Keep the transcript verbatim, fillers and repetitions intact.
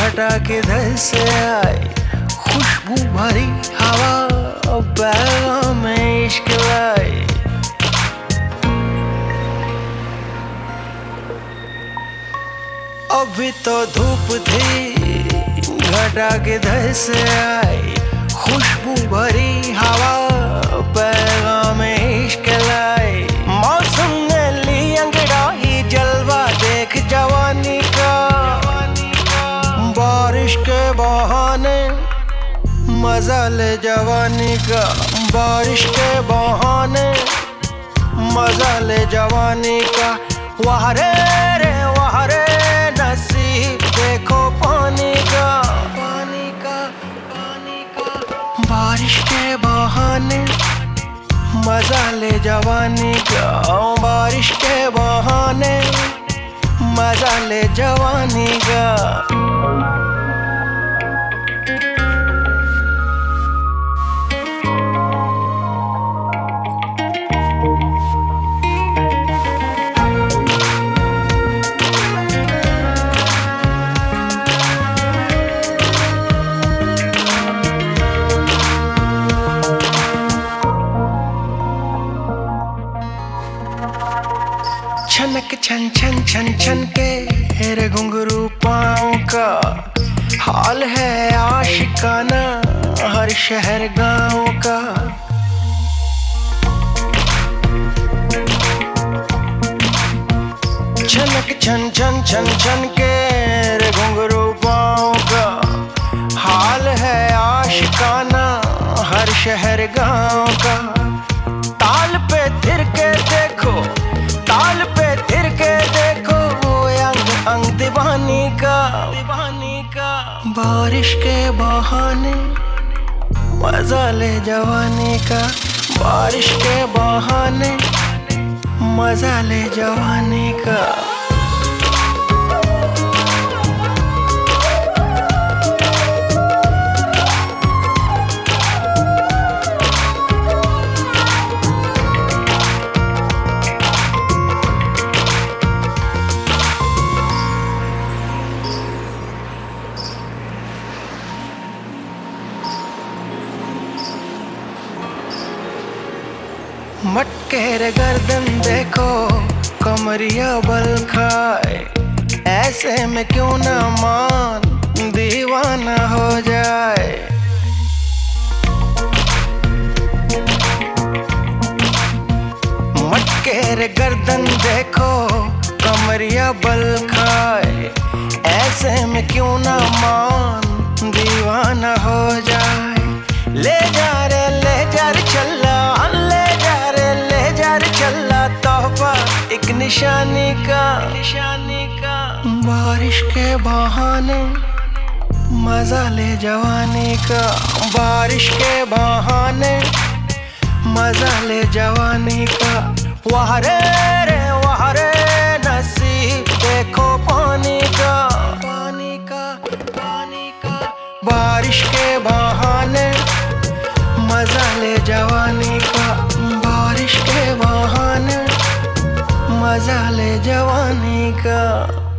घटा किधर से आई, खुशबू भरी हवा पैरों में इश्क लाई। अभी तो धूप थी घटा किधर से आई, खुशबू भरी हवा पैरों में इश्क लाई। मौसम ने ली अंगड़ाई जलवा देख जवानी का, बारिश के बहाने मजा ले जवानी का, बारिश के बहाने मजा ले जवानी का। वाह रे रे वाह रे नसीब देखो पानी का, पानी का पानी का। बारिश के बहाने मजा ले जवानी का, बारिश के बहाने मजा ले जवानी का। छनक छन छन छन छन के रे घुंघरू पाँव का, हाल है आशिकाना हर शहर गाँव का। छनक छन छन छन छन के रे घुंघरू पाँव का, हाल है आशिकाना हर शहर गाँव का। ताल पे थिर के देखो, ताल पे थिर के देखो अंग अंग दीवानी का, दीवानी का। बारिश के बहाने मजा ले जवानी का, बारिश के बहाने मजा ले जवानी का। मटके रे गर्दन देखो कमरिया बल खाए, ऐसे में क्यों ना मान दीवाना हो जाए। मटके रे गर्दन देखो कमरिया बल खाए, ऐसे में क्यों ना मान दीवाना हो जाए। ले जा रे ले जा रे चल्ला, ले जा रे ले जा रे चल्ला, तोहफा एक निशानी का, निशानी का। बारिश के बहाने मजा ले जवानी का, बारिश के बहाने मजा ले जवानी का। वाह रे रे वाह रे नसीब देखो पानी का, पानी का पानी का। बारिश के बहाने मजा ले जवानी का, बारिश के बहाने मजा ले जवानी का।